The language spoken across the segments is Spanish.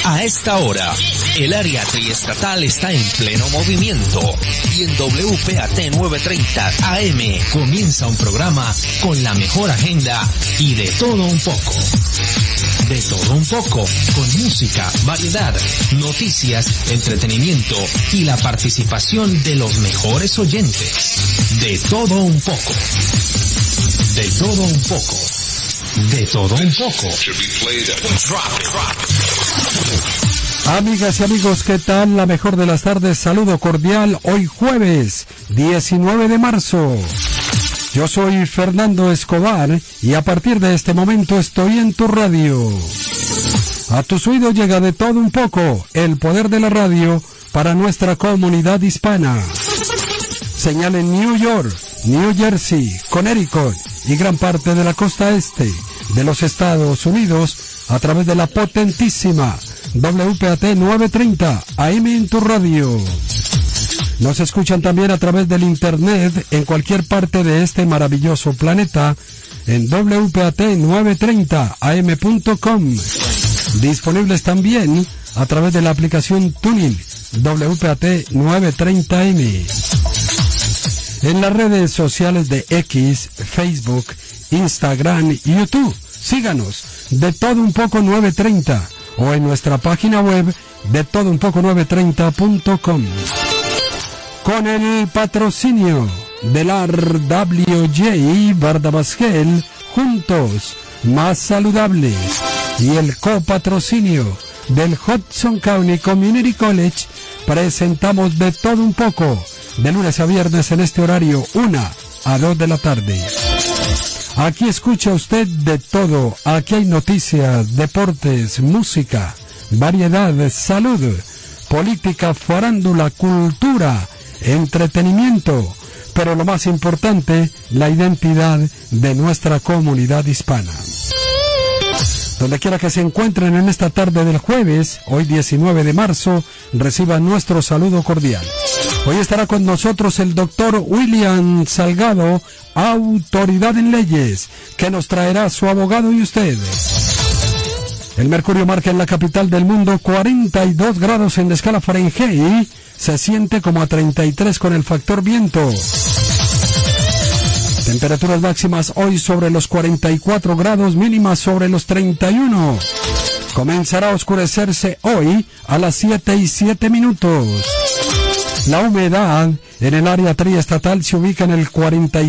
A esta hora, el área triestatal está en pleno movimiento y en WPAT 930 AM comienza un programa con la mejor agenda y de todo un poco. De todo un poco, con música, variedad, noticias, entretenimiento y la participación de los mejores oyentes. De todo un poco. De todo un poco. De todo un poco. Amigas y amigos, ¿qué tal? La mejor de las tardes, saludo cordial, hoy jueves 19 de marzo. Yo soy Fernando Escobar y a partir de este momento estoy en tu radio. A tus oídos llega de todo un poco, el poder de la radio para nuestra comunidad hispana. Señal en New York, New Jersey, Connecticut y gran parte de la costa este de los Estados Unidos a través de la potentísima WPAT 930 AM en tu radio. Nos escuchan también a través del internet en cualquier parte de este maravilloso planeta en WPAT930am.com. Disponibles también a través de la aplicación Tuning WPAT 930M. En las redes sociales de X, Facebook, Instagram y YouTube. Síganos de todo un poco 930 o en nuestra página web de todounpoco930.com. Con el patrocinio del RWJ Bardabasgel, juntos más saludables, y el copatrocinio del Hudson County Community College, presentamos de todo un poco de lunes a viernes en este horario 1 a 2 de la tarde. Aquí escucha usted de todo, aquí hay noticias, deportes, música, variedad, salud, política, farándula, cultura, entretenimiento, pero lo más importante, la identidad de nuestra comunidad hispana. Donde quiera que se encuentren en esta tarde del jueves, hoy 19 de marzo, reciban nuestro saludo cordial. Hoy estará con nosotros el doctor William Salgado, autoridad en leyes, que nos traerá su abogado y usted. El mercurio marca en la capital del mundo 42 grados en la escala Fahrenheit, se siente como a 33 con el factor viento. Temperaturas máximas hoy sobre los 44 grados, mínimas sobre los 31. Comenzará a oscurecerse hoy a las 7:07. La humedad en el área triestatal se ubica en el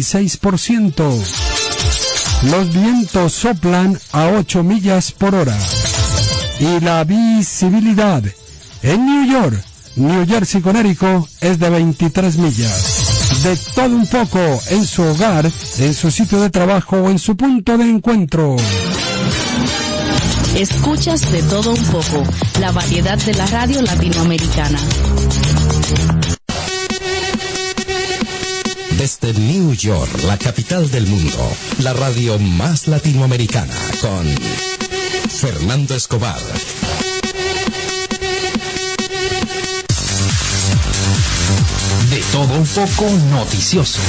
46%. Los vientos soplan a 8 millas por hora. Y la visibilidad en New York, New Jersey, Connecticut es de 23 millas. De todo un poco en su hogar, en su sitio de trabajo o en su punto de encuentro. Escuchas de todo un poco, la variedad de la radio latinoamericana. Desde New York, la capital del mundo, la radio más latinoamericana, con Fernando Escobar. De todo un poco noticioso.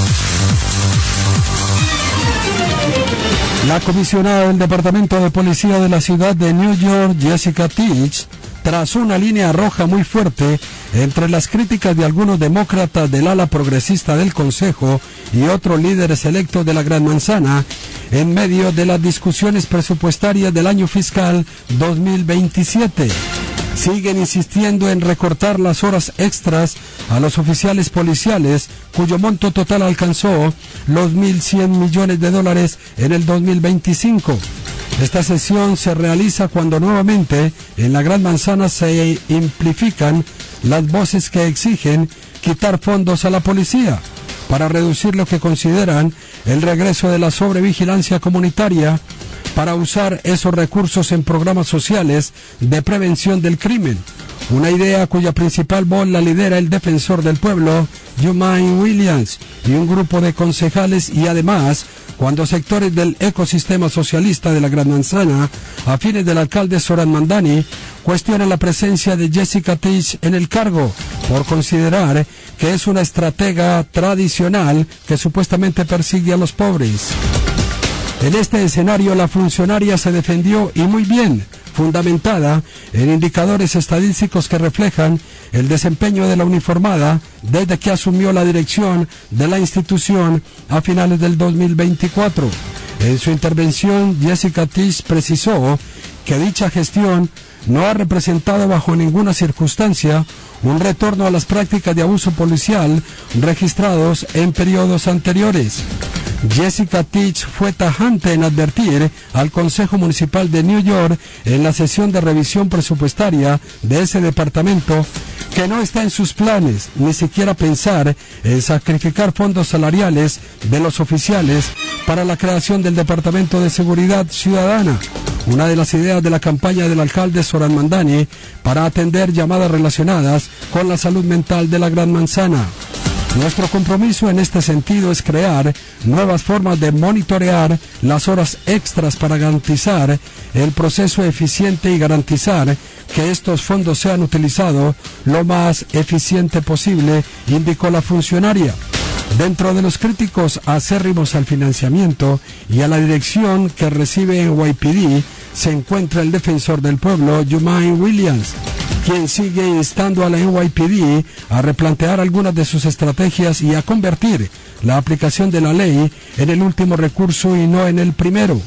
La comisionada del Departamento de Policía de la ciudad de New York, Jessica Teach, trazó una línea roja muy fuerte entre las críticas de algunos demócratas del ala progresista del Consejo y otros líderes electos de la Gran Manzana en medio de las discusiones presupuestarias del año fiscal 2027. Siguen insistiendo en recortar las horas extras a los oficiales policiales, cuyo monto total alcanzó los $1,100 millones en el 2025. Esta sesión se realiza cuando nuevamente en la Gran Manzana se amplifican las voces que exigen quitar fondos a la policía para reducir lo que consideran el regreso de la sobrevigilancia comunitaria, para usar esos recursos en programas sociales de prevención del crimen. Una idea cuya principal voz la lidera el defensor del pueblo, Jumaine Williams, y un grupo de concejales, y además, cuando sectores del ecosistema socialista de la Gran Manzana, afines del alcalde Zoran Mandani, cuestionan la presencia de Jessica Teach en el cargo, por considerar que es una estratega tradicional que supuestamente persigue a los pobres. En este escenario la funcionaria se defendió y muy bien, fundamentada en indicadores estadísticos que reflejan el desempeño de la uniformada desde que asumió la dirección de la institución a finales del 2024. En su intervención, Jessica Teach precisó que dicha gestión no ha representado bajo ninguna circunstancia un retorno a las prácticas de abuso policial registrados en periodos anteriores. Jessica Teach fue tajante en advertir al Consejo Municipal de New York en la sesión de revisión presupuestaria de ese departamento que no está en sus planes ni siquiera pensar en sacrificar fondos salariales de los oficiales para la creación del Departamento de Seguridad Ciudadana, una de las ideas de la campaña del alcalde Zoran Mandani para atender llamadas relacionadas con la salud mental de la Gran Manzana. Nuestro compromiso en este sentido es crear nuevas formas de monitorear las horas extras para garantizar el proceso eficiente y garantizar que estos fondos sean utilizados lo más eficiente posible, indicó la funcionaria. Dentro de los críticos acérrimos al financiamiento y a la dirección que recibe NYPD se encuentra el defensor del pueblo, Jumaine Williams, quien sigue instando a la NYPD a replantear algunas de sus estrategias y a convertir la aplicación de la ley en el último recurso y no en el primero.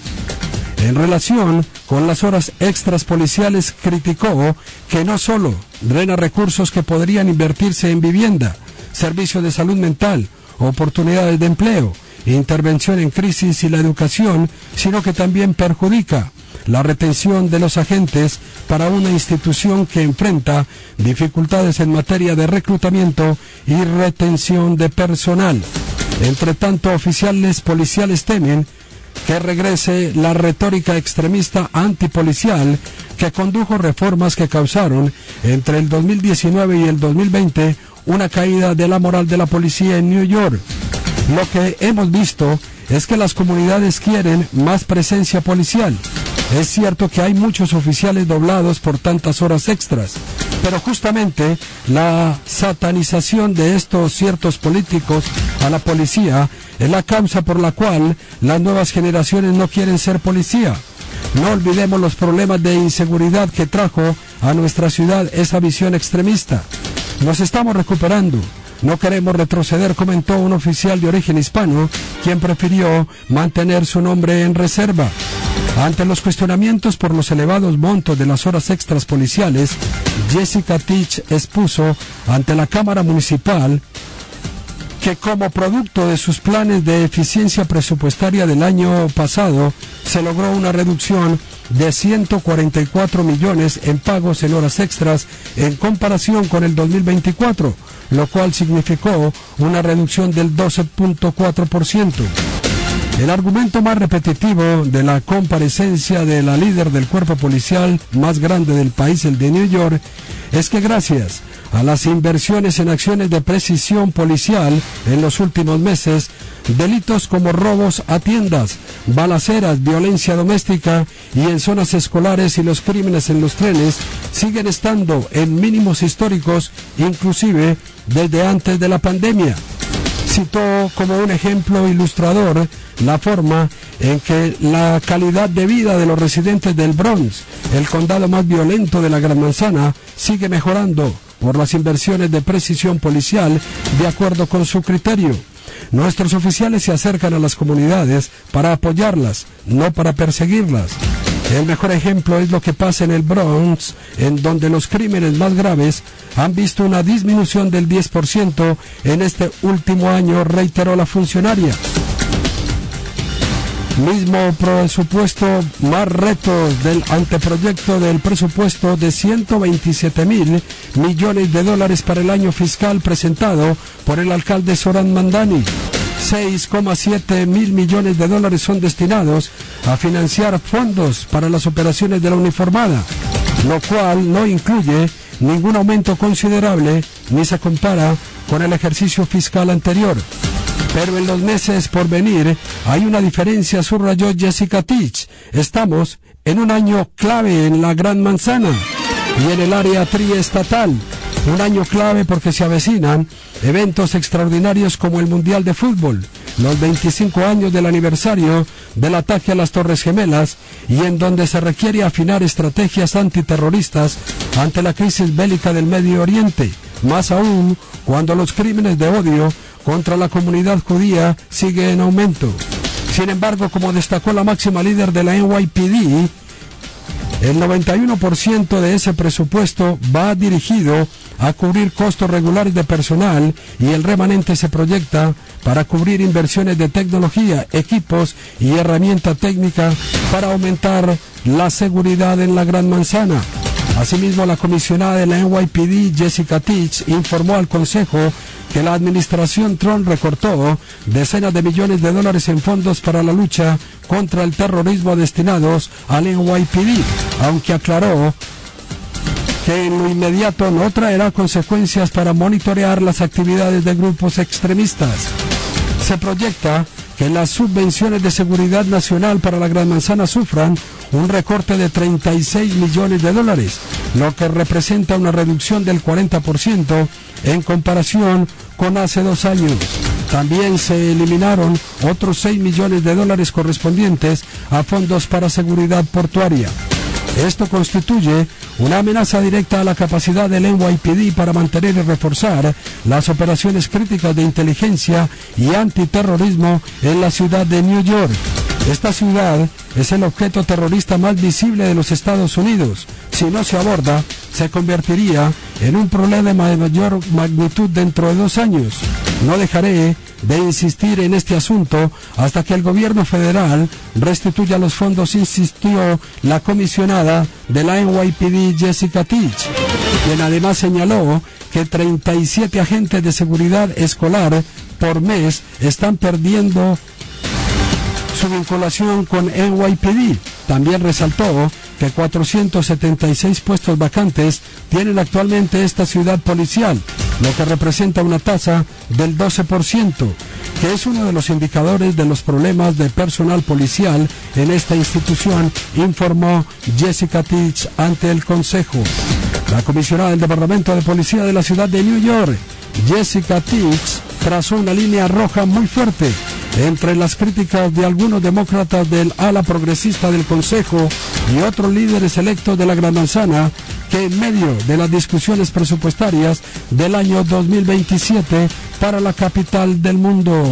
En relación con las horas extras policiales, criticó que no solo drena recursos que podrían invertirse en vivienda, servicios de salud mental, oportunidades de empleo, intervención en crisis y la educación, sino que también perjudica la retención de los agentes para una institución que enfrenta dificultades en materia de reclutamiento y retención de personal. Entre tanto, oficiales policiales temen que regrese la retórica extremista antipolicial que condujo reformas que causaron entre el 2019 y el 2020 una caída de la moral de la policía en New York. Lo que hemos visto es que las comunidades quieren más presencia policial. Es cierto que hay muchos oficiales doblados por tantas horas extras, pero justamente la satanización de estos ciertos políticos a la policía es la causa por la cual las nuevas generaciones no quieren ser policía. No olvidemos los problemas de inseguridad que trajo a nuestra ciudad esa visión extremista. Nos estamos recuperando. No queremos retroceder, comentó un oficial de origen hispano, quien prefirió mantener su nombre en reserva. Ante los cuestionamientos por los elevados montos de las horas extras policiales, Jessica Teach expuso ante la Cámara Municipal que como producto de sus planes de eficiencia presupuestaria del año pasado, se logró una reducción de 144 millones en pagos en horas extras en comparación con el 2024, lo cual significó una reducción del 12.4%. El argumento más repetitivo de la comparecencia de la líder del cuerpo policial más grande del país, el de New York, es que gracias a las inversiones en acciones de precisión policial en los últimos meses, delitos como robos a tiendas, balaceras, violencia doméstica y en zonas escolares y los crímenes en los trenes siguen estando en mínimos históricos, inclusive desde antes de la pandemia. Citó como un ejemplo ilustrador la forma en que la calidad de vida de los residentes del Bronx, el condado más violento de la Gran Manzana, sigue mejorando por las inversiones de precisión policial de acuerdo con su criterio. Nuestros oficiales se acercan a las comunidades para apoyarlas, no para perseguirlas. El mejor ejemplo es lo que pasa en el Bronx, en donde los crímenes más graves han visto una disminución del 10% en este último año, reiteró la funcionaria. Mismo presupuesto, más retos del anteproyecto del presupuesto de 127.000 millones de dólares para el año fiscal presentado por el alcalde Zoran Mandani. 6,7 mil millones de dólares son destinados a financiar fondos para las operaciones de la uniformada, lo cual no incluye ningún aumento considerable ni se compara con el ejercicio fiscal anterior. Pero en los meses por venir hay una diferencia, subrayó Jessica Teach. Estamos en un año clave en la Gran Manzana y en el área triestatal. Un año clave porque se avecinan eventos extraordinarios como el Mundial de Fútbol, los 25 años del aniversario del ataque a las Torres Gemelas y en donde se requiere afinar estrategias antiterroristas ante la crisis bélica del Medio Oriente, más aún cuando los crímenes de odio contra la comunidad judía siguen en aumento. Sin embargo, como destacó la máxima líder de la NYPD, el 91% de ese presupuesto va dirigido a cubrir costos regulares de personal y el remanente se proyecta para cubrir inversiones de tecnología, equipos y herramienta técnica para aumentar la seguridad en la Gran Manzana. Asimismo, la comisionada de la NYPD, Jessica Teach, informó al Consejo que la administración Trump recortó decenas de millones de dólares en fondos para la lucha contra el terrorismo destinados al NYPD, aunque aclaró que en lo inmediato no traerá consecuencias para monitorear las actividades de grupos extremistas. Se proyecta que las subvenciones de seguridad nacional para la Gran Manzana sufran un recorte de 36 millones de dólares, lo que representa una reducción del 40% en comparación con hace 2 años. También se eliminaron otros 6 millones de dólares correspondientes a fondos para seguridad portuaria. Esto constituye una amenaza directa a la capacidad del NYPD para mantener y reforzar las operaciones críticas de inteligencia y antiterrorismo en la ciudad de New York. Esta ciudad es el objeto terrorista más visible de los Estados Unidos. Si no se aborda, se convertiría en un problema de mayor magnitud dentro de 2 años. No dejaré de insistir en este asunto hasta que el gobierno federal restituya los fondos, insistió la comisionada de la NYPD, Jessica Teach, quien además señaló que 37 agentes de seguridad escolar por mes están perdiendo su vinculación con NYPD. También resaltó que 476 puestos vacantes tienen actualmente esta ciudad policial, lo que representa una tasa del 12%, que es uno de los indicadores de los problemas de personal policial en esta institución, informó Jessica Teach ante el Consejo. La comisionada del Departamento de Policía de la ciudad de New York, Jessica Teach, trazó una línea roja muy fuerte entre las críticas de algunos demócratas del ala progresista del Consejo y otros líderes electos de la Gran Manzana, que en medio de las discusiones presupuestarias del año 2027 para la capital del mundo.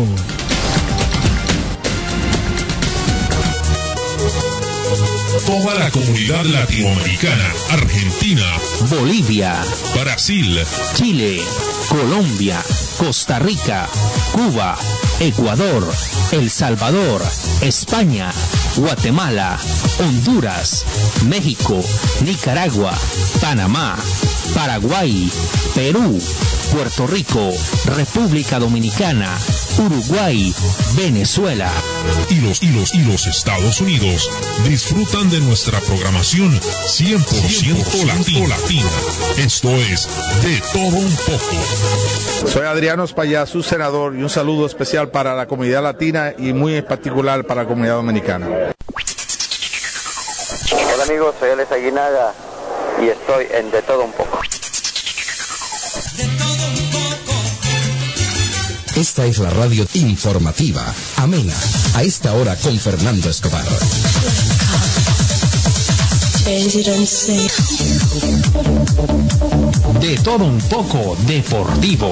Toda la comunidad latinoamericana, Argentina, Bolivia, Brasil, Chile, Colombia, Costa Rica, Cuba, Ecuador, El Salvador, España, Guatemala, Honduras, México, Nicaragua, Panamá, Paraguay, Perú, Puerto Rico, República Dominicana, Uruguay, Venezuela y los Estados Unidos disfrutan de nuestra programación 100% latina. Esto es De Todo Un Poco. Soy Adriano Espaillá, su senador, y un saludo especial para la comunidad latina y muy en particular para la comunidad dominicana. Hola amigos, soy Alex Aguinaga y estoy en De Todo Un Poco. Esta es la radio informativa, amena, a esta hora con Fernando Escobar. De Todo Un Poco deportivo.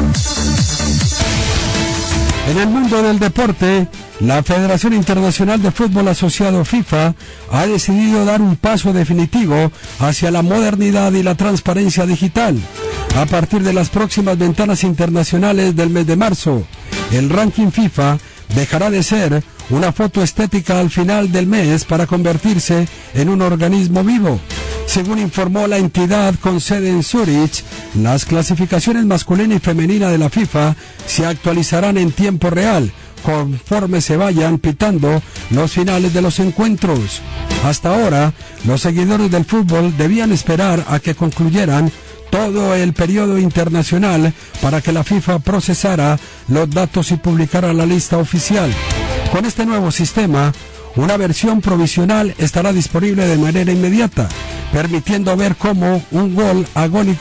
En el mundo del deporte, la Federación Internacional de Fútbol Asociado FIFA ha decidido dar un paso definitivo hacia la modernidad y la transparencia digital. A partir de las próximas ventanas internacionales del mes de marzo, el ranking FIFA dejará de ser una foto estética al final del mes para convertirse en un organismo vivo. Según informó la entidad con sede en Zúrich, las clasificaciones masculina y femenina de la FIFA se actualizarán en tiempo real, conforme se vayan pitando los finales de los encuentros. Hasta ahora, los seguidores del fútbol debían esperar a que concluyeran todo el periodo internacional para que la FIFA procesara los datos y publicara la lista oficial. Con este nuevo sistema, una versión provisional estará disponible de manera inmediata, permitiendo ver cómo un gol agónico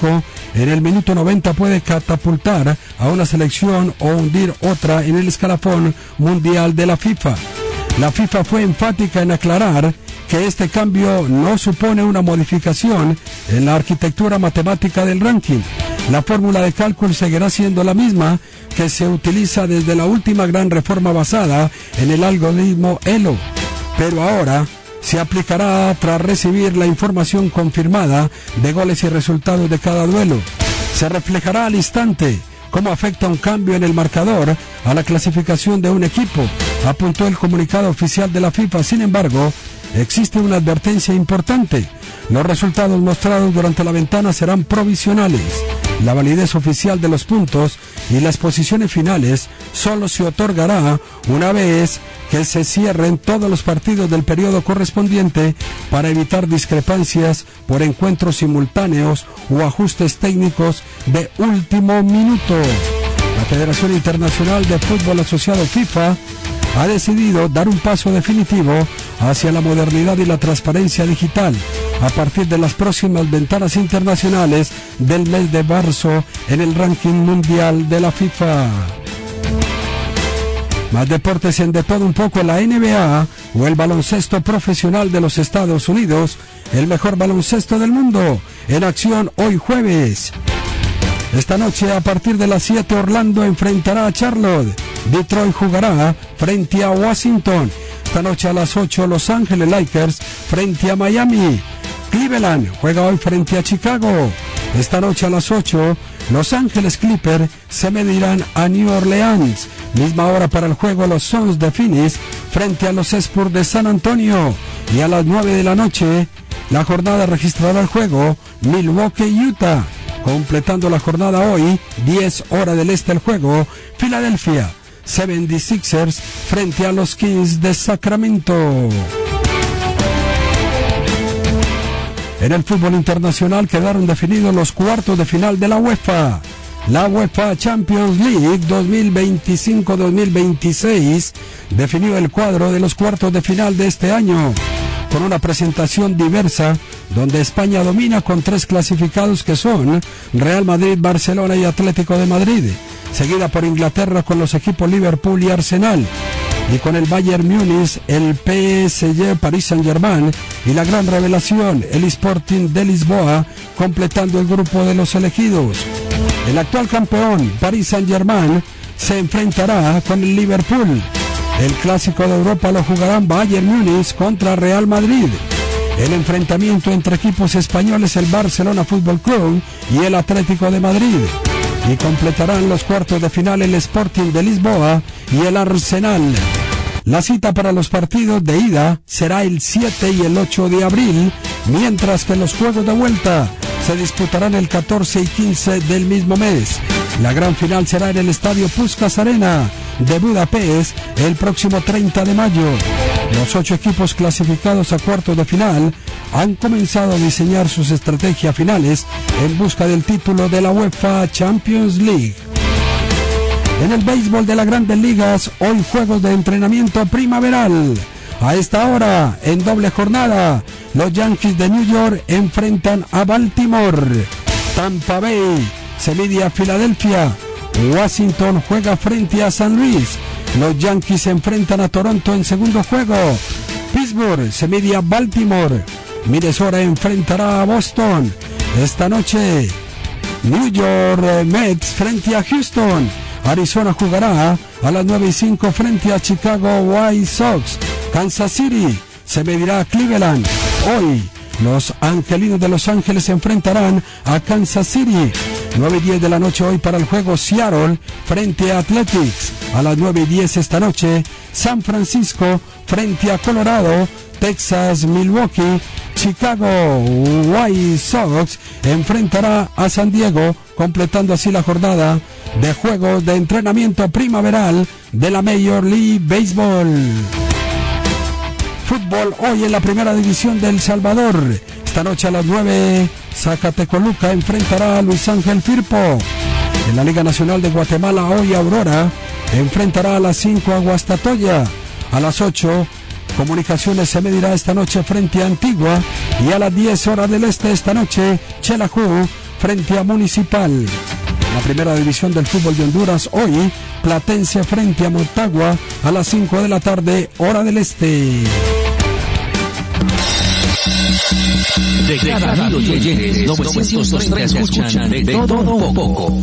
en el minuto 90 puede catapultar a una selección o hundir otra en el escalafón mundial de la FIFA. La FIFA fue enfática en aclarar que este cambio no supone una modificación en la arquitectura matemática del ranking. La fórmula de cálculo seguirá siendo la misma que se utiliza desde la última gran reforma basada en el algoritmo ELO, pero ahora se aplicará tras recibir la información confirmada de goles y resultados de cada duelo. Se reflejará al instante cómo afecta un cambio en el marcador a la clasificación de un equipo, apuntó el comunicado oficial de la FIFA. Sin embargo, existe una advertencia importante. Los resultados mostrados durante la ventana serán provisionales. La validez oficial de los puntos y las posiciones finales solo se otorgará una vez que se cierren todos los partidos del periodo correspondiente para evitar discrepancias por encuentros simultáneos o ajustes técnicos de último minuto. La Federación Internacional de Fútbol Asociado FIFA ha decidido dar un paso definitivo hacia la modernidad y la transparencia digital a partir de las próximas ventanas internacionales del mes de marzo en el ranking mundial de la FIFA. Más deportes en De Todo Un Poco. La NBA o el baloncesto profesional de los Estados Unidos, el mejor baloncesto del mundo, en acción hoy jueves. Esta noche a partir de las 7 Orlando enfrentará a Charlotte. Detroit jugará frente a Washington. Esta noche a las 8 Los Ángeles Lakers frente a Miami. Cleveland juega hoy frente a Chicago. Esta noche a las 8 Los Ángeles Clippers se medirán a New Orleans. Misma hora para el juego los Suns de Phoenix frente a los Spurs de San Antonio. Y a las 9 de la noche la jornada registrará el juego Milwaukee-Utah. Completando la jornada hoy, 10 horas del este el juego, Filadelfia 76ers frente a los Kings de Sacramento. En el fútbol internacional quedaron definidos los cuartos de final de la UEFA. La UEFA Champions League 2025-2026 definió el cuadro de los cuartos de final de este año, con una presentación diversa donde España domina con 3 clasificados que son Real Madrid, Barcelona y Atlético de Madrid, seguida por Inglaterra con los equipos Liverpool y Arsenal, y con el Bayern Múnich, el PSG, Paris Saint-Germain y la gran revelación, el Sporting de Lisboa, completando el grupo de los elegidos. El actual campeón, Paris Saint-Germain, se enfrentará con el Liverpool. El clásico de Europa lo jugarán Bayern Múnich contra Real Madrid. El enfrentamiento entre equipos españoles, el Barcelona Fútbol Club y el Atlético de Madrid. Y completarán los cuartos de final el Sporting de Lisboa y el Arsenal. La cita para los partidos de ida será el 7 y el 8 de abril, mientras que los juegos de vuelta se disputarán el 14 y 15 del mismo mes. La gran final será en el Estadio Puskás Arena de Budapest el próximo 30 de mayo. Los 8 equipos clasificados a cuartos de final han comenzado a diseñar sus estrategias finales en busca del título de la UEFA Champions League. En el béisbol de las Grandes Ligas, hoy juegos de entrenamiento primaveral. A esta hora, en doble jornada, los Yankees de New York enfrentan a Baltimore. Tampa Bay se mide a Filadelfia. Washington juega frente a San Luis. Los Yankees se enfrentan a Toronto en segundo juego. Pittsburgh se mide a Baltimore. Minnesota enfrentará a Boston. Esta noche, New York Mets frente a Houston. Arizona jugará a las 9:05 frente a Chicago White Sox. Kansas City se medirá a Cleveland. Hoy, los Angelinos de Los Ángeles se enfrentarán a Kansas City. 9:10 de la noche hoy para el juego Seattle frente a Athletics. A las 9:10 esta noche, San Francisco frente a Colorado. Texas, Milwaukee, Chicago White Sox enfrentará a San Diego, completando así la jornada de juegos de entrenamiento primaveral de la Major League Baseball. Fútbol hoy en la primera división de El Salvador. Esta noche a las 9, Zacatecoluca enfrentará a Luis Ángel Firpo. En la Liga Nacional de Guatemala hoy Aurora enfrentará a las 5 a Guastatoya. A las 8, Comunicaciones se medirá esta noche frente a Antigua. Y a las 10 horas del este esta noche, Xelajú frente a Municipal. La primera división del fútbol de Honduras hoy, Platense frente a Motagua a las 5 de la tarde, hora del este. De cada 1000 oyentes, 930 escuchan de todo un poco.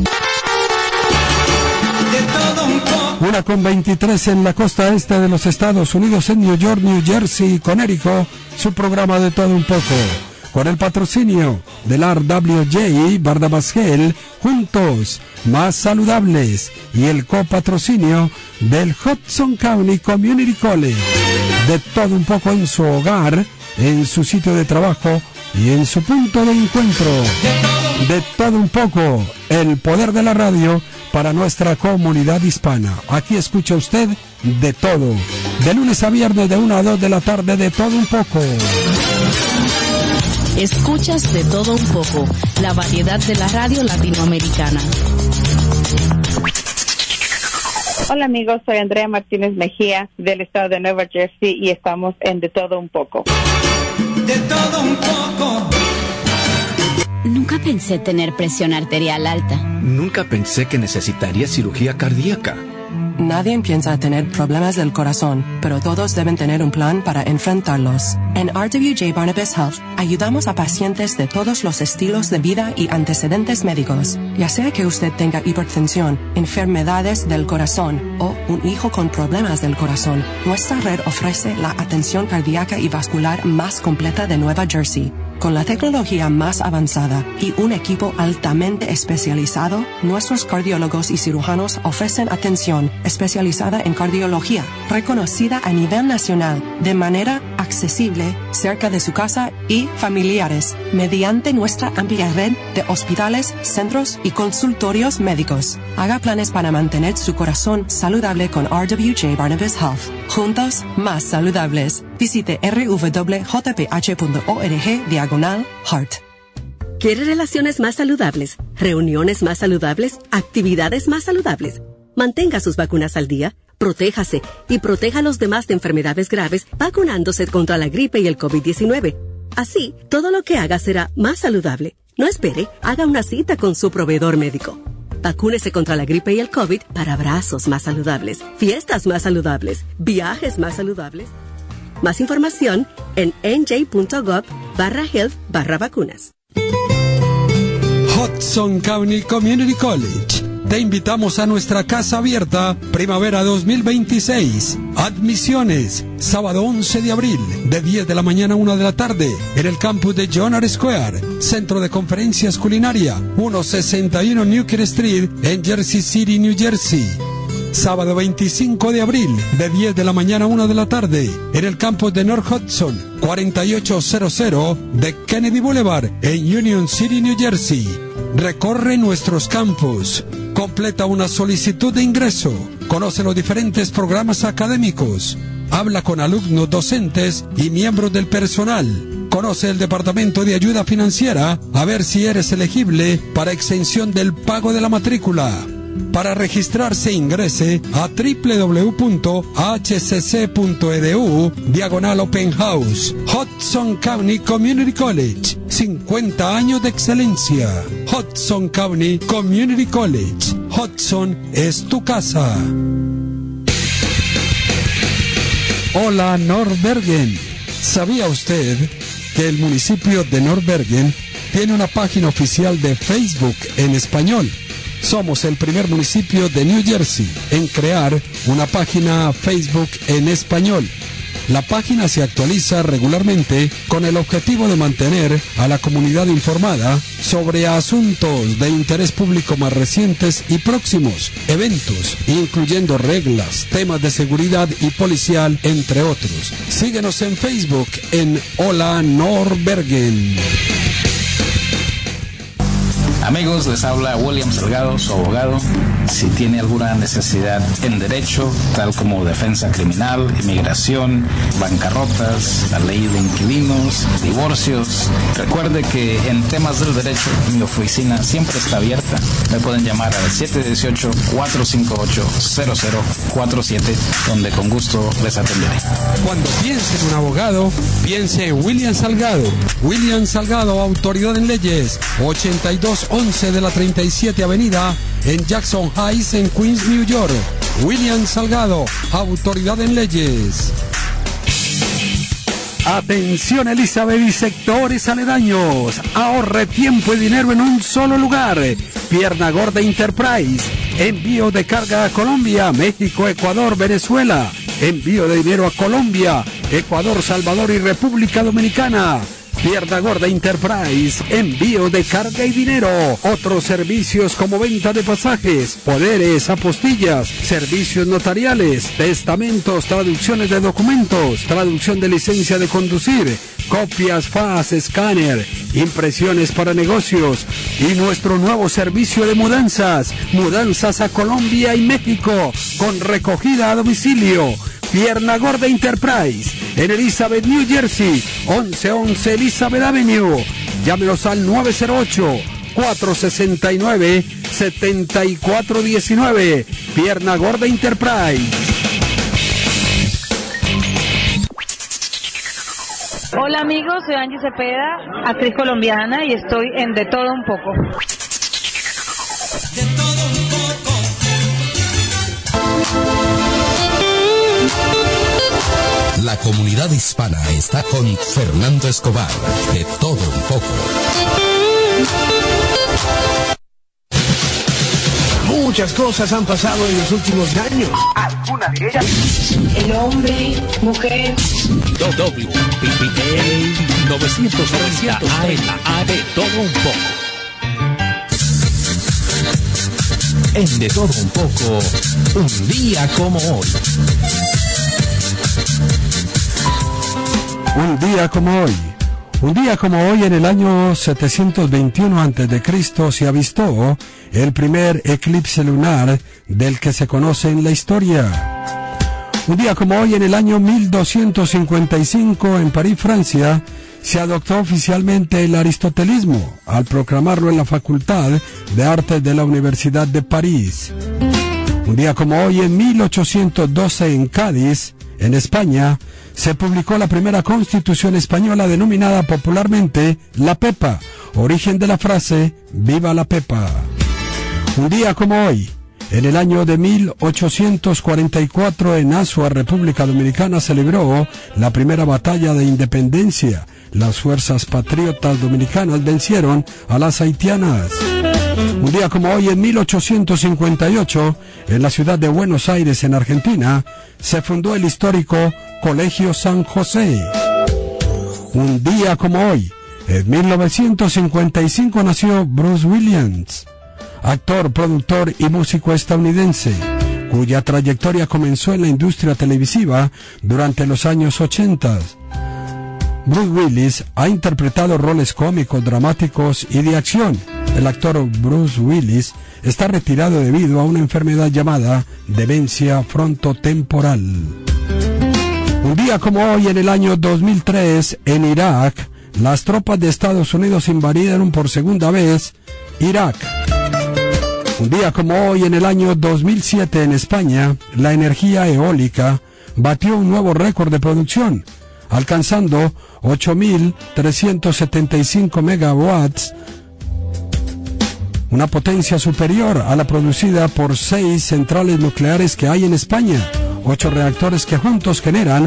1:23 en la costa este de los Estados Unidos, en New York, New Jersey y Connecticut, su programa de todo un poco. Con el patrocinio del RWJ, Bardabasgel, juntos, más saludables, y el copatrocinio del Hudson County Community College. De todo un poco en su hogar, en su sitio de trabajo y en su punto de encuentro. De todo un poco, el poder de la radio para nuestra comunidad hispana. Aquí escucha usted de todo. De lunes a viernes de 1 a 2 de la tarde, de todo un poco. Escuchas de todo un poco, la variedad de la radio latinoamericana. Hola amigos, soy Andrea Martínez Mejía del estado de Nueva Jersey y estamos en De Todo Un Poco. De todo un poco. Nunca pensé tener presión arterial alta. Nunca pensé que necesitaría cirugía cardíaca. Nadie piensa tener problemas del corazón, pero todos deben tener un plan para enfrentarlos. En RWJ Barnabas Health, ayudamos a pacientes de todos los estilos de vida y antecedentes médicos. Ya sea que usted tenga hipertensión, enfermedades del corazón o un hijo con problemas del corazón, nuestra red ofrece la atención cardíaca y vascular más completa de Nueva Jersey. Con la tecnología más avanzada y un equipo altamente especializado, nuestros cardiólogos y cirujanos ofrecen atención especializada en cardiología, reconocida a nivel nacional, de manera accesible, cerca de su casa y familiares, mediante nuestra amplia red de hospitales, centros y consultorios médicos. Haga planes para mantener su corazón saludable con RWJ Barnabas Health. Juntos, más saludables. Visite rwjph.org/heart. ¿Quiere relaciones más saludables, reuniones más saludables, actividades más saludables? Mantenga sus vacunas al día, protéjase y proteja a los demás de enfermedades graves vacunándose contra la gripe y el COVID-19. Así, todo lo que haga será más saludable. No espere, haga una cita con su proveedor médico. Vacúnese contra la gripe y el COVID para abrazos más saludables, fiestas más saludables, viajes más saludables. Más información en nj.gov/health/vacunas. Hudson County Community College. Te invitamos a nuestra casa abierta Primavera 2026. Admisiones, sábado 11 de abril, de 10 de la mañana a 1 de la tarde, en el campus de John R. Square, Centro de Conferencias Culinaria, 161 Newkirk Street, en Jersey City, New Jersey. Sábado 25 de abril, de 10 de la mañana a 1 de la tarde, en el campus de North Hudson, 4800 de Kennedy Boulevard, en Union City, New Jersey. Recorre nuestros campus. Completa una solicitud de ingreso. Conoce los diferentes programas académicos. Habla con alumnos, docentes y miembros del personal. Conoce el Departamento de Ayuda Financiera a ver si eres elegible para exención del pago de la matrícula. Para registrarse, ingrese a www.hcc.edu/Open House. Hudson County Community College. 50 años de excelencia. Hudson County Community College. Hudson es tu casa. Hola, North Bergen. ¿Sabía usted que el municipio de North Bergen tiene una página oficial de Facebook en español? Somos el primer municipio de New Jersey en crear una página Facebook en español. La página se actualiza regularmente con el objetivo de mantener a la comunidad informada sobre asuntos de interés público más recientes y próximos, eventos, incluyendo reglas, temas de seguridad y policial, entre otros. Síguenos en Facebook en Hola North Bergen. Amigos, les habla William Salgado, su abogado. Si tiene alguna necesidad en derecho, tal como defensa criminal, inmigración, bancarrotas, la ley de inquilinos, divorcios, recuerde que en temas del derecho mi oficina siempre está abierta. Me pueden llamar al 718-458-0047, donde con gusto les atenderé. Cuando piense en un abogado, piense en William Salgado. William Salgado, autoridad en leyes, 8211 de la 37 Avenida, en Jackson Heights, en Queens, New York. William Salgado, autoridad en leyes. Atención Elizabeth y sectores aledaños. Ahorre tiempo y dinero en un solo lugar. Pierna Gorda Enterprise. Envío de carga a Colombia, México, Ecuador, Venezuela. Envío de dinero a Colombia, Ecuador, Salvador y República Dominicana. Pierna Gorda Enterprise, envío de carga y dinero. Otros servicios como venta de pasajes, poderes, apostillas, servicios notariales, testamentos, traducciones de documentos, traducción de licencia de conducir, copias, fax, escáner, impresiones para negocios y nuestro nuevo servicio de mudanzas a Colombia y México con recogida a domicilio. Pierna Gorda Enterprise, en Elizabeth, New Jersey, 1111 Elizabeth Avenue. Llámenos al 908-469-7419. Pierna Gorda Enterprise. Hola amigos, soy Angie Cepeda, actriz colombiana y estoy en De Todo Un Poco. De todo un poco. La comunidad hispana está con Fernando Escobar, De Todo Un Poco. Muchas cosas han pasado en los últimos años. Algunas de ellas. El hombre, mujer. WPPA 930 AM, De Todo Un Poco. En De Todo Un Poco, un día como hoy. Un día como hoy. Un día como hoy, en el año 721 a.C., se avistó el primer eclipse lunar del que se conoce en la historia. Un día como hoy, en el año 1255, en París, Francia, se adoptó oficialmente el aristotelismo, al proclamarlo en la Facultad de Artes de la Universidad de París. Un día como hoy, en 1812, en Cádiz, en España, se publicó la primera Constitución española, denominada popularmente La Pepa, origen de la frase ¡Viva la Pepa! Un día como hoy, en el año de 1844, en Azua, República Dominicana, celebró la primera batalla de independencia. Las fuerzas patriotas dominicanas vencieron a las haitianas. Un día como hoy, en 1858, en la ciudad de Buenos Aires, en Argentina, se fundó el histórico Colegio San José. Un día como hoy, en 1955, nació Bruce Willis, actor, productor y músico estadounidense, cuya trayectoria comenzó en la industria televisiva durante los años 80. Bruce Willis ha interpretado roles cómicos, dramáticos y de acción. El actor Bruce Willis está retirado debido a una enfermedad llamada demencia frontotemporal. Un día como hoy, en el año 2003, en Irak, las tropas de Estados Unidos invadieron por segunda vez Irak. Un día como hoy, en el año 2007, en España, la energía eólica batió un nuevo récord de producción, alcanzando 8.375 megawatts, una potencia superior a la producida por 6 centrales nucleares que hay en España, 8 reactores que juntos generan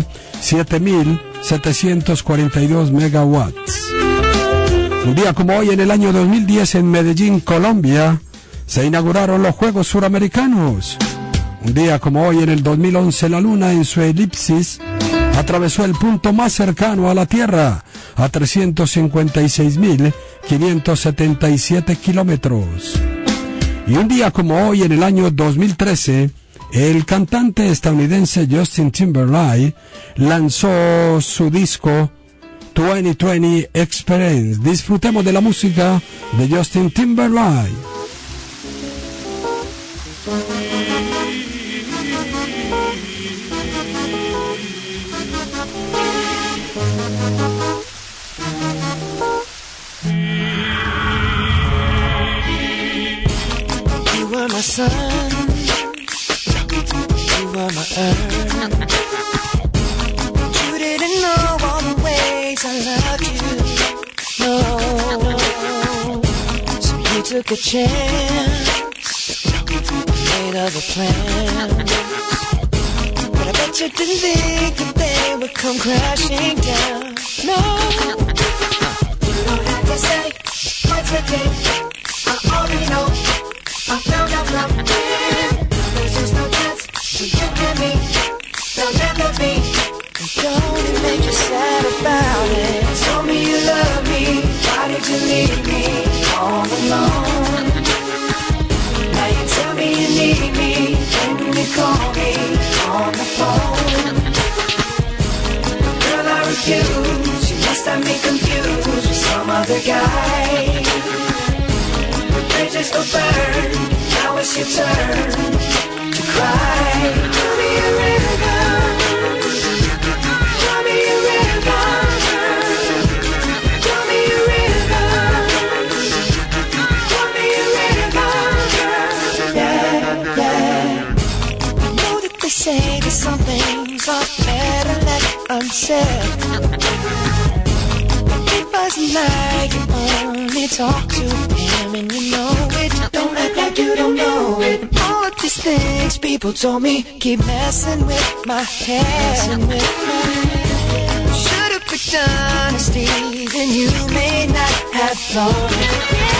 7.742 megawatts. Un día como hoy, en el año 2010, en Medellín, Colombia, se inauguraron los Juegos Suramericanos. Un día como hoy, en el 2011, la Luna, en su elipsis, atravesó el punto más cercano a la Tierra, a 356.577 kilómetros. Y un día como hoy, en el año 2013, el cantante estadounidense Justin Timberlake lanzó su disco 2020 Experience. Disfrutemos de la música de Justin Timberlake. You were my sun, you were my earth. You didn't know all the ways I loved you, no. So you took a chance, made other plans, but I bet you didn't think that they would come crashing down. No, you don't have to say what's the thing. I already know. I found out love, there's just no chance for you and me, there'll never be. Don't it make you sad about it? Told me you love me, why did you leave me all alone? Now you tell me you need me, when you call me on the phone. Girl, I refuse, you must have me confused with some other guy. Bridges go burn, now it's your turn to cry. Tell me a river, tell me a river, tell me a river, tell me a river. Yeah, yeah. I know that they say that some things are better left unsaid. It wasn't like you only talk to him and you know it. Don't act like you don't know it. All of these things people told me keep messing with my head. Should've picked honesty, then you may not have thought it.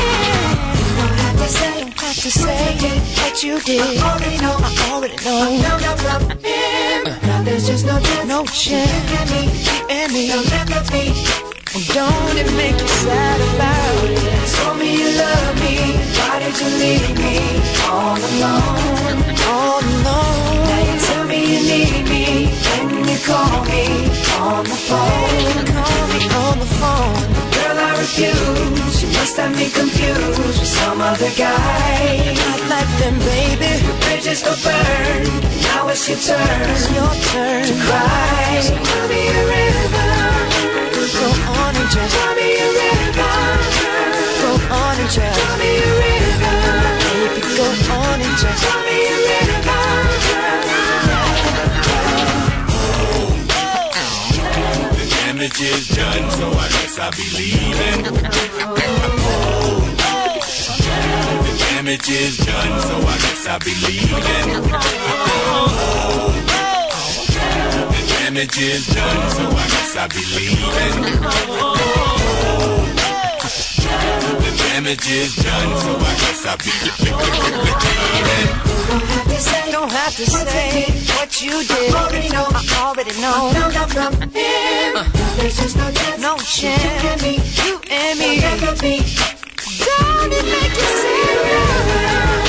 Don't have to say it, what you did. I already know. I found out from him. Now there's just no chance. You and me, you'll never be. And don't it make you sad about it? Told me you love me, why did you leave me all alone? All alone. Now you tell me you need me, when you call me on the phone. Call me on the phone. Girl, I refuse, you must have me confused with some other guy. Not like them, baby. The bridges go burn, now it's your turn. It's your turn to cry. So tell me a river. Go on and just tell me a river. Go on and just tell me a river. Baby, go on and just tell me a river. The damage is done, so I guess I'll be leaving. The damage is done, so I guess I'll be leaving. Damage is done, so I guess I'll be leaving. The damage is done, so I guess I'll be leaving. Don't have to say what you did. I already know. I found out from him. There's just no chance. You and me. Don't it make you sad?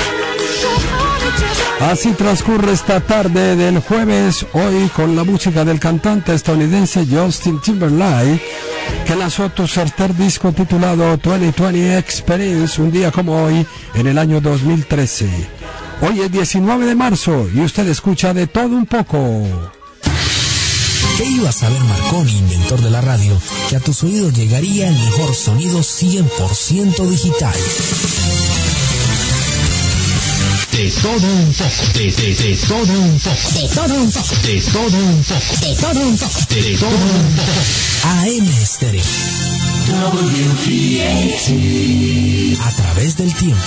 Así transcurre esta tarde del jueves, hoy con la música del cantante estadounidense Justin Timberlake, que lanzó su tercer disco titulado 2020 Experience, un día como hoy, en el año 2013. Hoy es 19 de marzo y usted escucha De Todo Un Poco. ¿Qué iba a saber Marconi, inventor de la radio, que a tus oídos llegaría el mejor sonido 100% digital? De todo un poco, de todo un poco, de todo un poco, de todo un poco, de todo un poco, de todo un poco. AM Stereo. WPAT. A través del tiempo.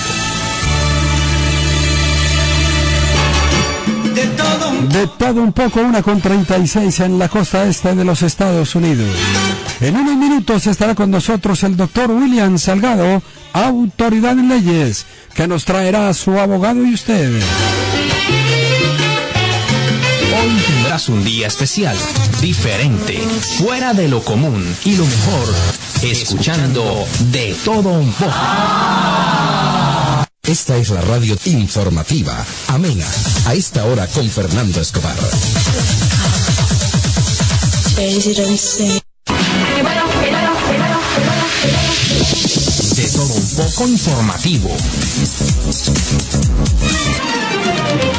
De todo un poco, 1:36 en la costa este de los Estados Unidos. En unos minutos estará con nosotros el doctor William Salgado, autoridad en leyes, que nos traerá a su abogado y usted. Hoy tendrás un día especial, diferente, fuera de lo común y lo mejor, escuchando De Todo Un Poco. Esta es la radio informativa, amena, a esta hora con Fernando Escobar. De Todo Un Poco informativo.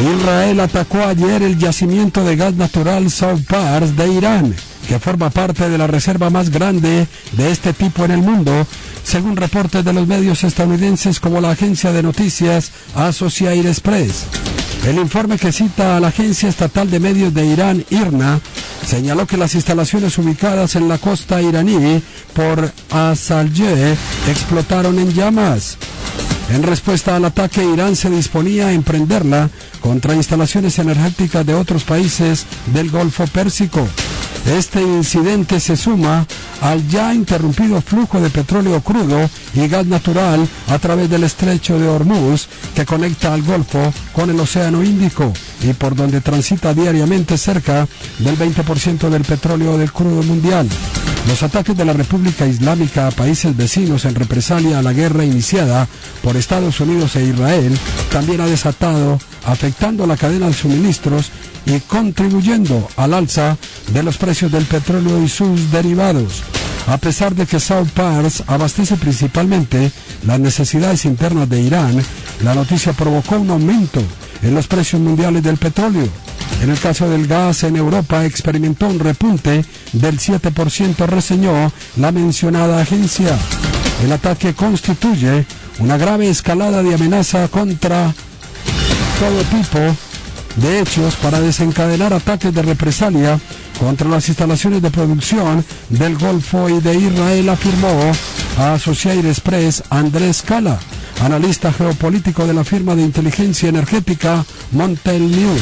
Israel atacó ayer el yacimiento de gas natural South Pars de Irán, que forma parte de la reserva más grande de este tipo en el mundo, según reportes de los medios estadounidenses como la agencia de noticias Associated Press. El informe que cita a la agencia estatal de medios de Irán, IRNA, señaló que las instalaciones ubicadas en la costa iraní por Asaljeh explotaron en llamas. En respuesta al ataque, Irán se disponía a emprenderla contra instalaciones energéticas de otros países del Golfo Pérsico. Este incidente se suma al ya interrumpido flujo de petróleo crudo y gas natural a través del estrecho de Hormuz, que conecta al Golfo con el Océano Índico y por donde transita diariamente cerca del 20% del petróleo del crudo mundial. Los ataques de la República Islámica a países vecinos en represalia a la guerra iniciada por Estados Unidos e Israel también ha desatado, afectando la cadena de suministros y contribuyendo al alza de los precios del petróleo y sus derivados. A pesar de que South Pars abastece principalmente las necesidades internas de Irán, la noticia provocó un aumento en los precios mundiales del petróleo. En el caso del gas en Europa experimentó un repunte del 7%, reseñó la mencionada agencia. El ataque constituye una grave escalada de amenaza contra todo tipo de hechos para desencadenar ataques de represalia contra las instalaciones de producción del Golfo y de Israel, afirmó a Associated Press Andrés Cala, analista geopolítico de la firma de inteligencia energética Montel News.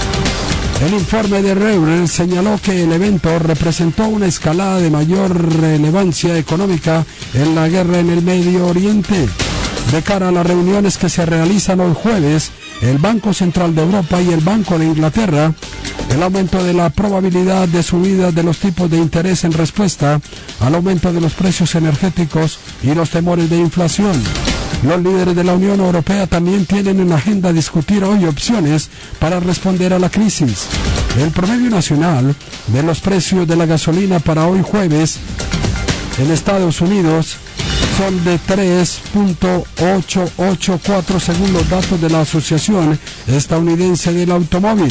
El informe de Reuters señaló que el evento representó una escalada de mayor relevancia económica en la guerra en el Medio Oriente. De cara a las reuniones que se realizan hoy jueves, el Banco Central de Europa y el Banco de Inglaterra, el aumento de la probabilidad de subida de los tipos de interés en respuesta al aumento de los precios energéticos y los temores de inflación. Los líderes de la Unión Europea también tienen en agenda discutir hoy opciones para responder a la crisis. El promedio nacional de los precios de la gasolina para hoy jueves en Estados Unidos son de 3.884 según los datos de la Asociación Estadounidense del Automóvil.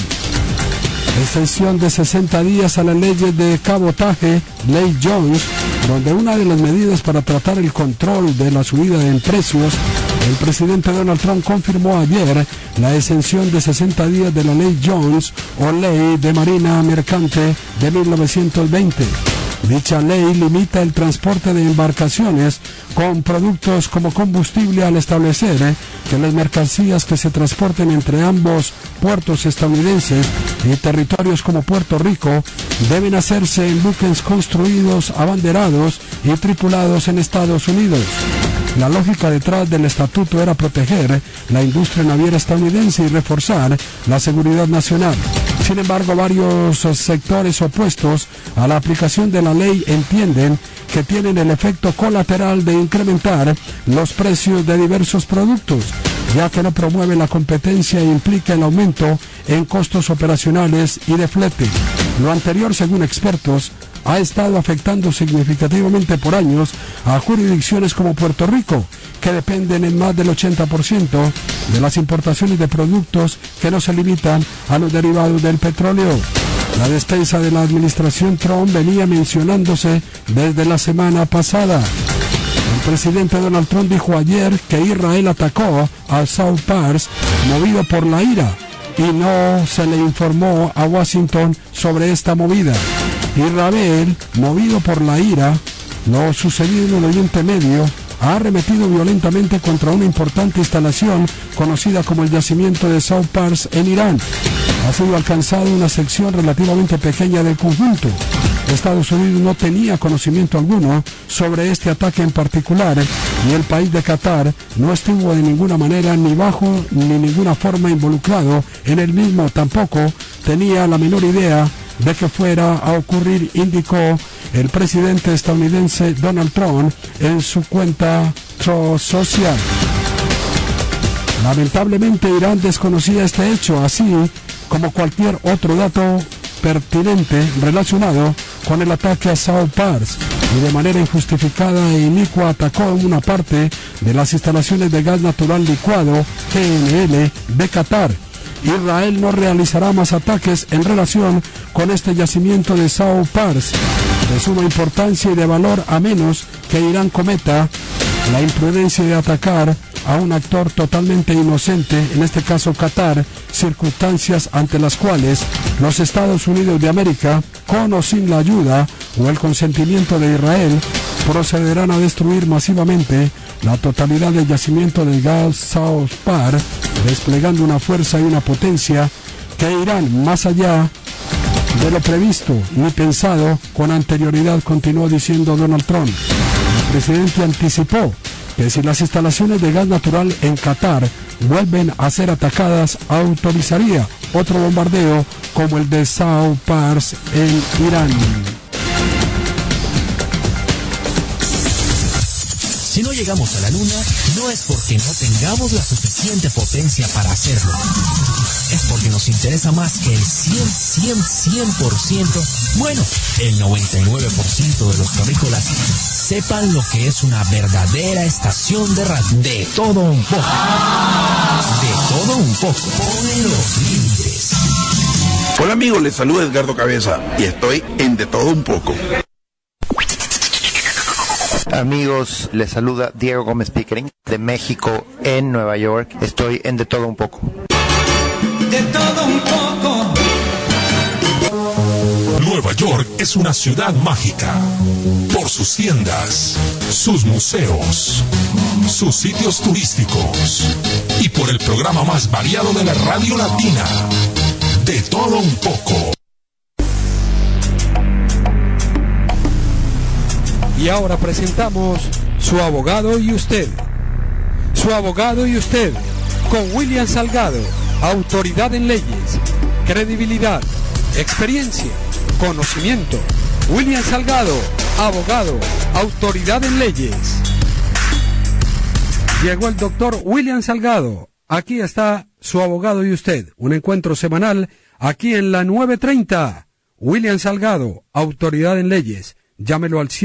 Extensión de 60 días a las leyes de cabotaje, Ley Jones, donde una de las medidas para tratar el control de la subida en precios, el presidente Donald Trump confirmó ayer la exención de 60 días de la Ley Jones o Ley de Marina Mercante de 1920. Dicha ley limita el transporte de embarcaciones con productos como combustible al establecer que las mercancías que se transporten entre ambos puertos estadounidenses y territorios como Puerto Rico deben hacerse en buques construidos, abanderados y tripulados en Estados Unidos. La lógica detrás del estatuto era proteger la industria naviera estadounidense y reforzar la seguridad nacional. Sin embargo, varios sectores opuestos a la aplicación de la ley entienden que tienen el efecto colateral de incrementar los precios de diversos productos, ya que no promueve la competencia e implica el aumento en costos operacionales y de flete. Lo anterior, según expertos, ha estado afectando significativamente por años a jurisdicciones como Puerto Rico, que dependen en más del 80% de las importaciones de productos que no se limitan a los derivados del petróleo. La despensa de la administración Trump venía mencionándose desde la semana pasada. El presidente Donald Trump dijo ayer que Israel atacó a South Pars movido por la ira y no se le informó a Washington sobre esta movida. Israel, movido por la ira, lo sucedido en el Oriente Medio, ha arremetido violentamente contra una importante instalación conocida como el yacimiento de South Pars en Irán. Ha sido alcanzada una sección relativamente pequeña del conjunto. Estados Unidos no tenía conocimiento alguno sobre este ataque en particular y el país de Qatar no estuvo de ninguna manera ni bajo ni ninguna forma involucrado en el mismo. Tampoco tenía la menor idea de que fuera a ocurrir, indicó el presidente estadounidense Donald Trump en su cuenta Truth Social. Lamentablemente Irán desconocía este hecho, así como cualquier otro dato pertinente relacionado con el ataque a South Pars, y de manera injustificada e inicua atacó una parte de las instalaciones de gas natural licuado GNL de Qatar. Israel no realizará más ataques en relación con este yacimiento de Sao Pars, de suma importancia y de valor, a menos que Irán cometa la imprudencia de atacar a un actor totalmente inocente, en este caso Qatar, circunstancias ante las cuales los Estados Unidos de América, con o sin la ayuda o el consentimiento de Israel, procederán a destruir masivamente la totalidad del yacimiento del gas Sao Pars, desplegando una fuerza y una potencia que irán más allá de lo previsto ni pensado con anterioridad, continuó diciendo Donald Trump. El presidente anticipó que si las instalaciones de gas natural en Qatar vuelven a ser atacadas, autorizaría otro bombardeo como el de Sao Pars en Irán. Si no llegamos a la luna, no es porque no tengamos la suficiente potencia para hacerlo. Es porque nos interesa más que el 100%, bueno, el 99% de los terrícolas sepan lo que es una verdadera estación de radio. De todo un poco. De todo un poco. Pone los límites. Hola amigos, les saluda Edgardo Cabeza y estoy en De Todo Un Poco. Amigos, les saluda Diego Gómez Pickering de México en Nueva York. Estoy en De Todo Un Poco. De todo un poco. Nueva York es una ciudad mágica por sus tiendas, sus museos, sus sitios turísticos y por el programa más variado de la radio latina. De Todo Un Poco. Y ahora presentamos Su Abogado y Usted. Su Abogado y Usted, con William Salgado, autoridad en leyes, credibilidad, experiencia, conocimiento. William Salgado, abogado, autoridad en leyes. Llegó el doctor William Salgado. Aquí está Su Abogado y Usted, un encuentro semanal aquí en la 930. William Salgado, autoridad en leyes. Llámelo al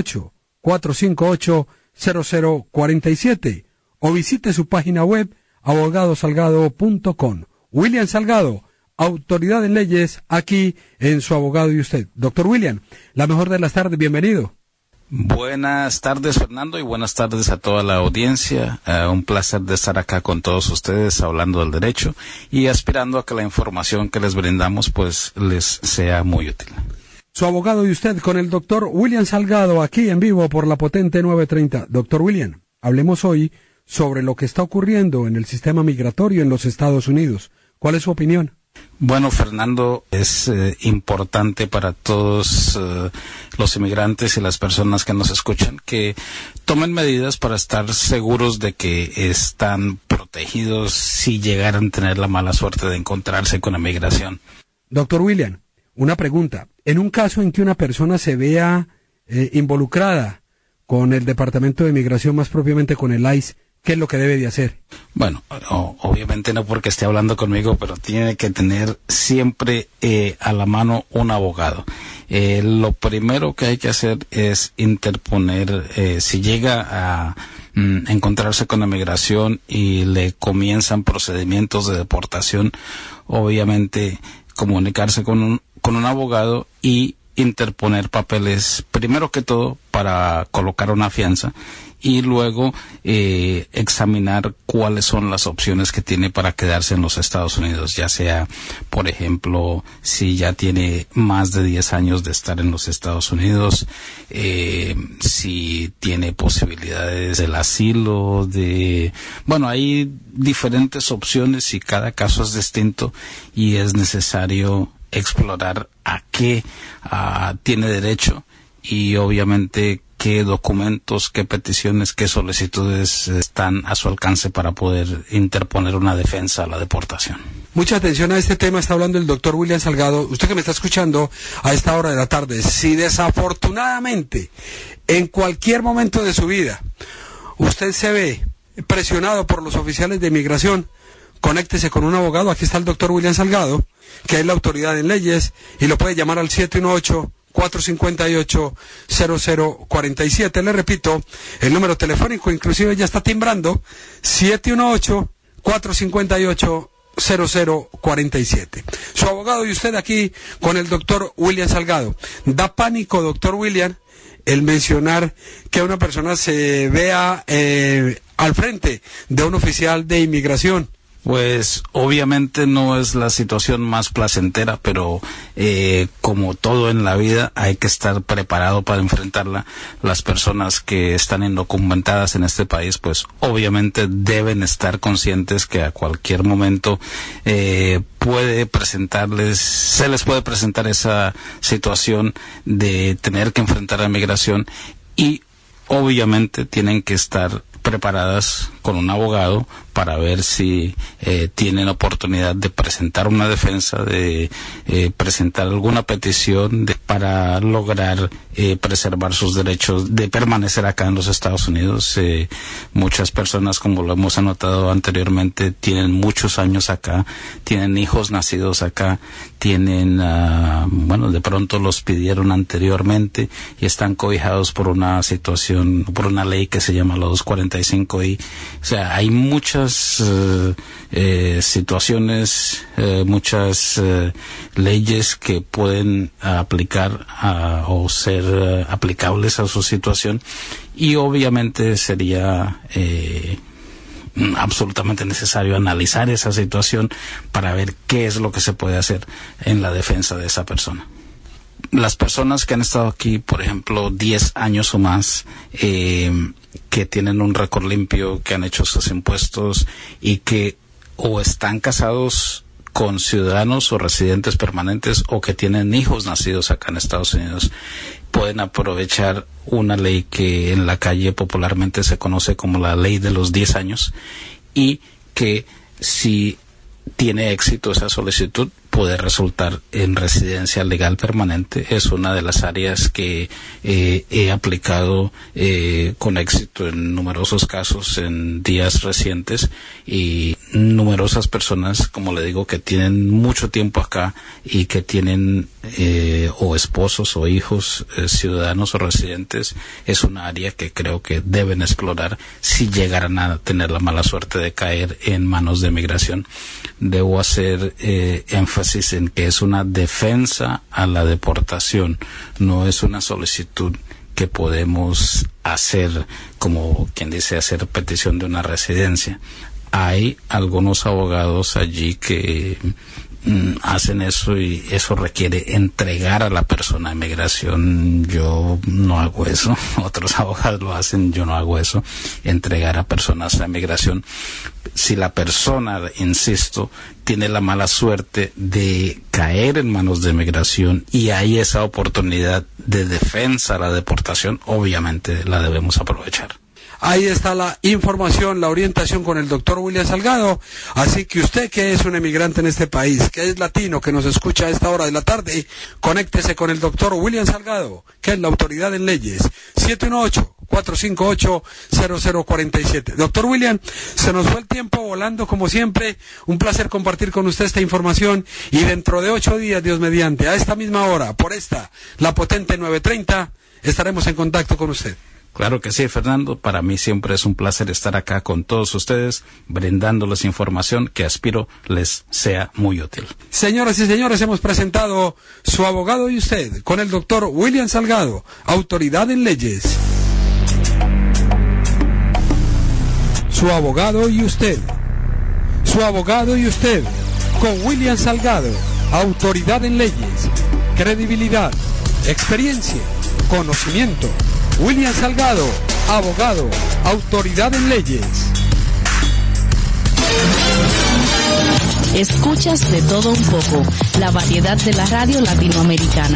718-458-0047 o visite su página web abogadosalgado.com. William Salgado, autoridad en leyes, aquí en Su Abogado y Usted. Doctor William, la mejor de las tardes, bienvenido. Buenas tardes, Fernando, y buenas tardes a toda la audiencia. Un placer de estar acá con todos ustedes hablando del derecho y aspirando a que la información que les brindamos pues les sea muy útil. Su Abogado y Usted con el doctor William Salgado, aquí en vivo por la potente 930. Doctor William, hablemos hoy sobre lo que está ocurriendo en el sistema migratorio en los Estados Unidos. ¿Cuál es su opinión? Bueno, Fernando, es importante para todos los inmigrantes y las personas que nos escuchan que tomen medidas para estar seguros de que están protegidos si llegaran a tener la mala suerte de encontrarse con la migración. Doctor William, una pregunta. En un caso en que una persona se vea involucrada con el Departamento de Migración, más propiamente con el ICE, ¿qué es lo que debe de hacer? Bueno, obviamente no porque esté hablando conmigo, pero tiene que tener siempre a la mano un abogado. Lo primero que hay que hacer es interponer, si llega a encontrarse con la migración y le comienzan procedimientos de deportación, obviamente comunicarse con un abogado y interponer papeles, primero que todo, para colocar una fianza y luego examinar cuáles son las opciones que tiene para quedarse en los Estados Unidos, ya sea, por ejemplo, si ya tiene más de 10 años de estar en los Estados Unidos, si tiene posibilidades del asilo, bueno, hay diferentes opciones y cada caso es distinto y es necesario explorar a qué tiene derecho y obviamente qué documentos, qué peticiones, qué solicitudes están a su alcance para poder interponer una defensa a la deportación. Mucha atención a este tema, está hablando el doctor William Salgado. Usted que me está escuchando a esta hora de la tarde, si desafortunadamente en cualquier momento de su vida usted se ve presionado por los oficiales de inmigración, conéctese con un abogado. Aquí está el doctor William Salgado, que es la autoridad en leyes, y lo puede llamar al 718-458-0047. Le repito, el número telefónico, inclusive ya está timbrando, 718-458-0047. 0047. Su abogado y usted aquí con el doctor William Salgado. Da pánico, doctor William, el mencionar que una persona se vea al frente de un oficial de inmigración. Pues obviamente no es la situación más placentera, pero como todo en la vida hay que estar preparado para enfrentarla. Las personas que están indocumentadas en este país, pues obviamente deben estar conscientes que a cualquier momento se les puede presentar esa situación de tener que enfrentar a la migración, y obviamente tienen que estar preparadas con un abogado para ver si tienen oportunidad de presentar una defensa, de presentar alguna petición para lograr preservar sus derechos de permanecer acá en los Estados Unidos. Muchas personas, como lo hemos anotado anteriormente, tienen muchos años acá, tienen hijos nacidos acá, tienen, de pronto los pidieron anteriormente y están cobijados por una situación, por una ley que se llama la 245I. O sea, hay muchas situaciones, muchas leyes que pueden aplicar o ser aplicables a su situación, y obviamente sería absolutamente necesario analizar esa situación para ver qué es lo que se puede hacer en la defensa de esa persona. Las personas que han estado aquí, por ejemplo, 10 años o más, que tienen un récord limpio, que han hecho sus impuestos y que o están casados con ciudadanos o residentes permanentes, o que tienen hijos nacidos acá en Estados Unidos, pueden aprovechar una ley que en la calle popularmente se conoce como la ley de los 10 años, y que si tiene éxito esa solicitud puede resultar en residencia legal permanente. Es una de las áreas que he aplicado con éxito en numerosos casos en días recientes, y numerosas personas, como le digo, que tienen mucho tiempo acá y que tienen o esposos o hijos ciudadanos o residentes. Es una área que creo que deben explorar si llegaran a tener la mala suerte de caer en manos de migración. Debo hacer énfasis en que es una defensa a la deportación, no es una solicitud que podemos hacer, como quien dice, hacer petición de una residencia. Hay algunos abogados allí que hacen eso, y eso requiere entregar a la persona a migración. Yo no hago eso, otros abogados lo hacen, yo no hago eso, entregar a personas a migración. Si la persona, insisto, tiene la mala suerte de caer en manos de migración y hay esa oportunidad de defensa a la deportación, obviamente la debemos aprovechar. Ahí está la información, la orientación con el doctor William Salgado. Así que usted, que es un emigrante en este país, que es latino, que nos escucha a esta hora de la tarde, conéctese con el doctor William Salgado, que es la autoridad en leyes. 718-458-0047. Doctor William, se nos fue el tiempo volando como siempre. Un placer compartir con usted esta información, y dentro de 8 días, Dios mediante, a esta misma hora, por esta, la potente 930, estaremos en contacto con usted. Claro que sí, Fernando. Para mí siempre es un placer estar acá con todos ustedes, brindándoles información que aspiro les sea muy útil. Señoras y señores, hemos presentado Su Abogado y Usted con el doctor William Salgado, autoridad en leyes. Su Abogado y Usted. Su Abogado y Usted con William Salgado, autoridad en leyes. Credibilidad, experiencia, conocimiento. William Salgado, abogado, autoridad en leyes. Escuchas de todo un poco, la variedad de la radio latinoamericana.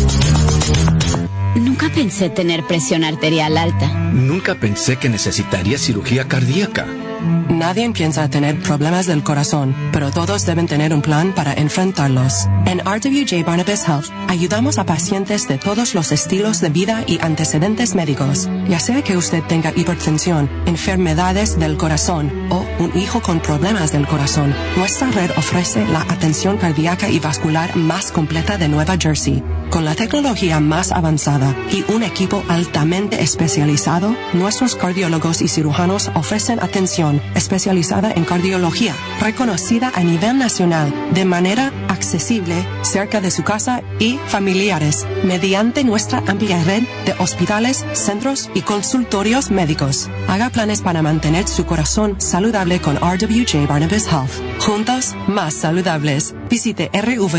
Nunca pensé tener presión arterial alta. Nunca pensé que necesitaría cirugía cardíaca. Nadie piensa tener problemas del corazón, pero todos deben tener un plan para enfrentarlos. En RWJ Barnabas Health, ayudamos a pacientes de todos los estilos de vida y antecedentes médicos. Ya sea que usted tenga hipertensión, enfermedades del corazón o un hijo con problemas del corazón, nuestra red ofrece la atención cardíaca y vascular más completa de Nueva Jersey. Con la tecnología más avanzada y un equipo altamente especializado, nuestros cardiólogos y cirujanos ofrecen atención Corazón, especializada en cardiología, reconocida a nivel nacional, de manera accesible, cerca de su casa y familiares, mediante nuestra amplia red de hospitales, centros y consultorios médicos. Haga planes para mantener su corazón saludable con RWJ Barnabas Health. Juntos, más saludables. Visite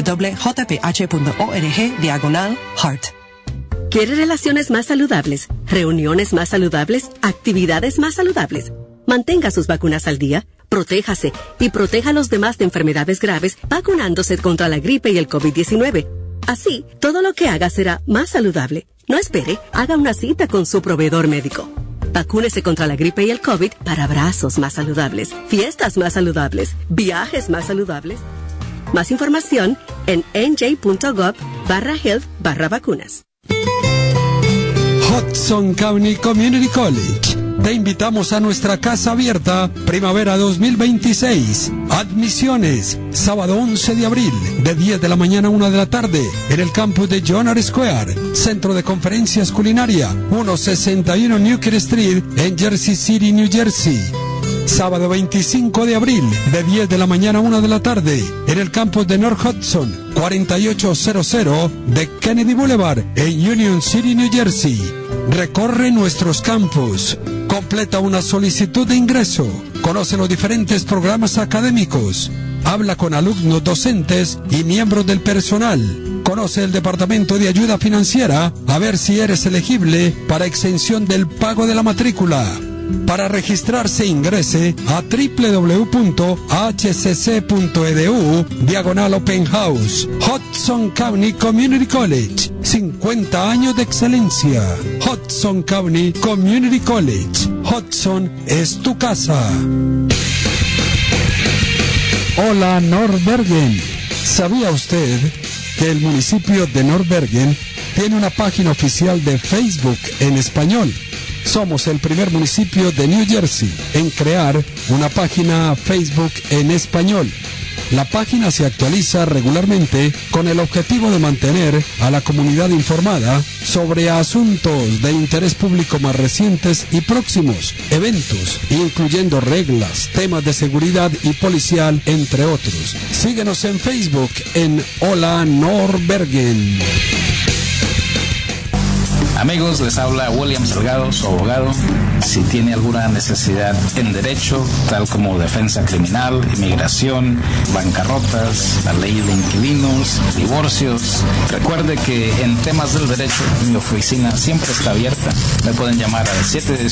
rwjph.org/heart. ¿Quiere relaciones más saludables, reuniones más saludables, actividades más saludables? Mantenga sus vacunas al día, protéjase y proteja a los demás de enfermedades graves vacunándose contra la gripe y el COVID-19. Así, todo lo que haga será más saludable. No espere, haga una cita con su proveedor médico. Vacúnese contra la gripe y el COVID para abrazos más saludables, fiestas más saludables, viajes más saludables. Más información en nj.gov/health/vacunas. Hudson County Community College. Te invitamos a nuestra casa abierta Primavera 2026. Admisiones, sábado 11 de abril, de 10 de la mañana a 1 de la tarde, en el campus de John R. Square, Centro de Conferencias Culinaria, 161 Newkirk Street, en Jersey City, New Jersey. Sábado 25 de abril, de 10 de la mañana a 1 de la tarde, en el campus de North Hudson, 4800 de Kennedy Boulevard, en Union City, New Jersey. Recorre nuestros campus, completa una solicitud de ingreso, conoce los diferentes programas académicos, habla con alumnos, docentes y miembros del personal. Conoce el Departamento de Ayuda Financiera a ver si eres elegible para exención del pago de la matrícula. Para registrarse, ingrese a www.hcc.edu/Open House. Hudson County Community College. 50 años de excelencia. Hudson County Community College. Hudson es tu casa. Hola, North Bergen. ¿Sabía usted que el municipio de North Bergen tiene una página oficial de Facebook en español? Somos el primer municipio de New Jersey en crear una página Facebook en español. La página se actualiza regularmente con el objetivo de mantener a la comunidad informada sobre asuntos de interés público más recientes y próximos, eventos, incluyendo reglas, temas de seguridad y policial, entre otros. Síguenos en Facebook en Hola North Bergen. Amigos, les habla William Salgado, su abogado. Si tiene alguna necesidad en derecho, tal como defensa criminal, inmigración, bancarrotas, la ley de inquilinos, divorcios, recuerde que en temas del derecho mi oficina siempre está abierta. Me pueden llamar al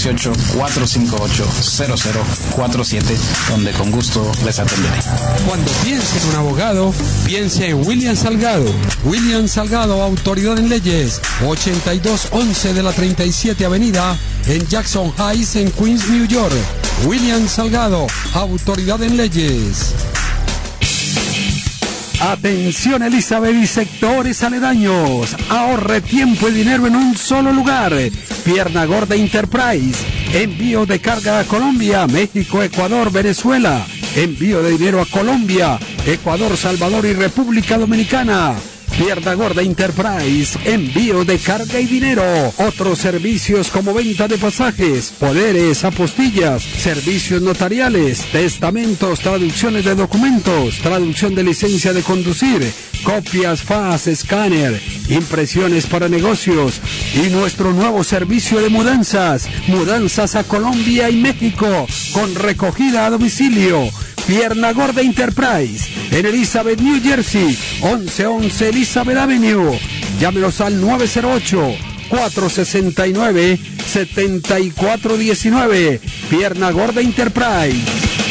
718-458-0047, donde con gusto les atenderé. Cuando piense en un abogado, piense en William Salgado. William Salgado, autoridad en leyes, 8211 de la 37 Avenida, en Jackson Heights, en Queens, New York. William Salgado, autoridad en leyes. Atención, Elizabeth y sectores aledaños. Ahorre tiempo y dinero en un solo lugar. Pierna Gorda Enterprise. Envío de carga a Colombia, México, Ecuador, Venezuela. Envío de dinero a Colombia, Ecuador, Salvador y República Dominicana. Pierna Gorda Enterprise, envío de carga y dinero. Otros servicios como venta de pasajes, poderes, apostillas, servicios notariales, testamentos, traducciones de documentos, traducción de licencia de conducir, copias, fax, escáner, impresiones para negocios y nuestro nuevo servicio de mudanzas a Colombia y México con recogida a domicilio. Pierna Gorda Enterprise, en Elizabeth, New Jersey, 1111 Elizabeth Avenue. Llámenos al 908-469-7419. Pierna Gorda Enterprise.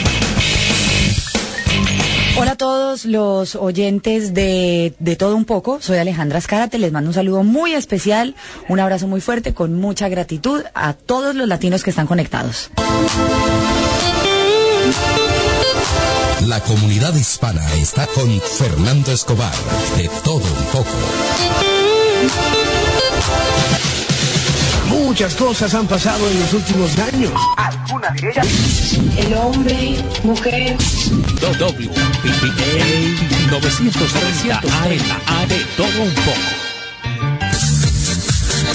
Hola a todos los oyentes de Todo Un Poco, soy Alejandra Azcárate, les mando un saludo muy especial, un abrazo muy fuerte, con mucha gratitud a todos los latinos que están conectados. La comunidad hispana está con Fernando Escobar, de Todo Un Poco. Muchas cosas han pasado en los últimos años. Algunas de ellas. El hombre, mujer. WPPA 930 AM de Todo Un Poco.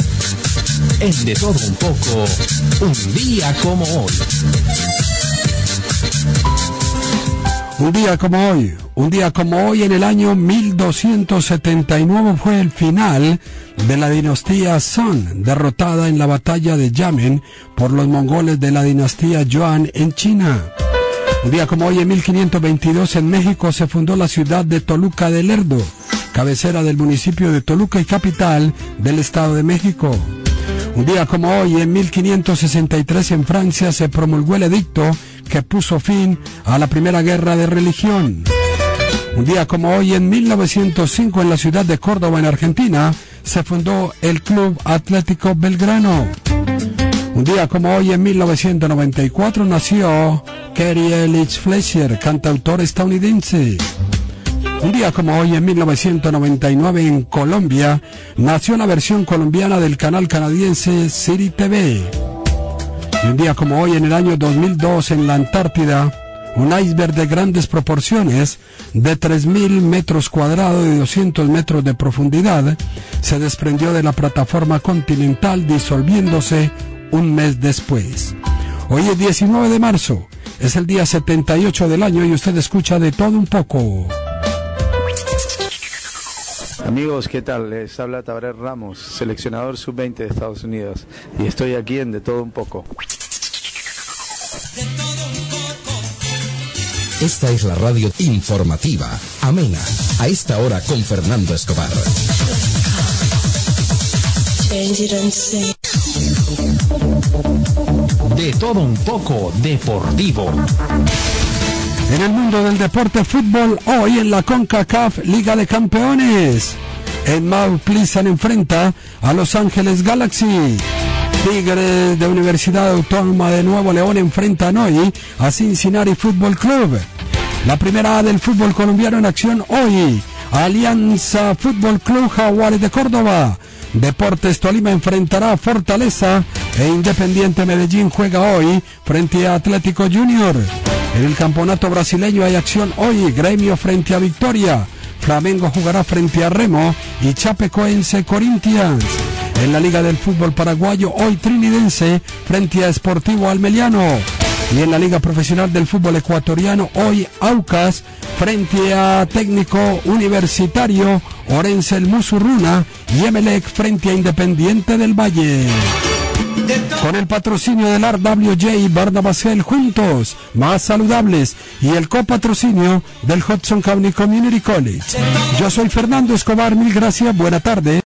En De Todo Un Poco, un día como hoy. Un día como hoy en el año 1279 fue el final de la dinastía Song, derrotada en la batalla de Yamen por los mongoles de la dinastía Yuan en China. Un día como hoy en 1522 en México se fundó la ciudad de Toluca de Lerdo, cabecera del municipio de Toluca y capital del Estado de México. Un día como hoy en 1563 en Francia se promulgó el edicto que puso fin a la Primera Guerra de Religión. Un día como hoy en 1905 en la ciudad de Córdoba en Argentina se fundó el Club Atlético Belgrano. Un día como hoy en 1994 nació Kerry Ellis Fletcher, cantautor estadounidense. Un día como hoy en 1999 en Colombia nació la versión colombiana del canal canadiense City TV. Y un día como hoy en el año 2002 en la Antártida, un iceberg de grandes proporciones de 3.000 metros cuadrados y 200 metros de profundidad se desprendió de la plataforma continental disolviéndose un mes después. Hoy es 19 de marzo, es el día 78 del año y usted escucha De Todo Un Poco. Amigos, ¿qué tal? Les habla Tabaré Ramos, seleccionador sub-20 de Estados Unidos, y estoy aquí en De Todo Un Poco. Esta es la radio informativa, amena, a esta hora con Fernando Escobar. De Todo Un Poco Deportivo. En el mundo del deporte fútbol, hoy en la CONCACAF Liga de Campeones, en Mount Pleasant enfrenta a Los Ángeles Galaxy. Tigres de Universidad Autónoma de Nuevo León enfrentan hoy a Cincinnati Fútbol Club. La primera A del fútbol colombiano en acción hoy, Alianza Fútbol Club Jaguares de Córdoba. Deportes Tolima enfrentará a Fortaleza e Independiente Medellín juega hoy frente a Atlético Junior. En el campeonato brasileño hay acción hoy, Gremio frente a Victoria, Flamengo jugará frente a Remo y Chapecoense Corinthians. En la Liga del Fútbol Paraguayo hoy Trinidense frente a Sportivo Almeliano. Y en la Liga Profesional del Fútbol Ecuatoriano hoy Aucas frente a Técnico Universitario, Orense el Musurruna y Emelec frente a Independiente del Valle. Con el patrocinio del RWJ y Barnabas Health juntos, más saludables, y el copatrocinio del Hudson County Community College. Yo soy Fernando Escobar, mil gracias, buena tarde.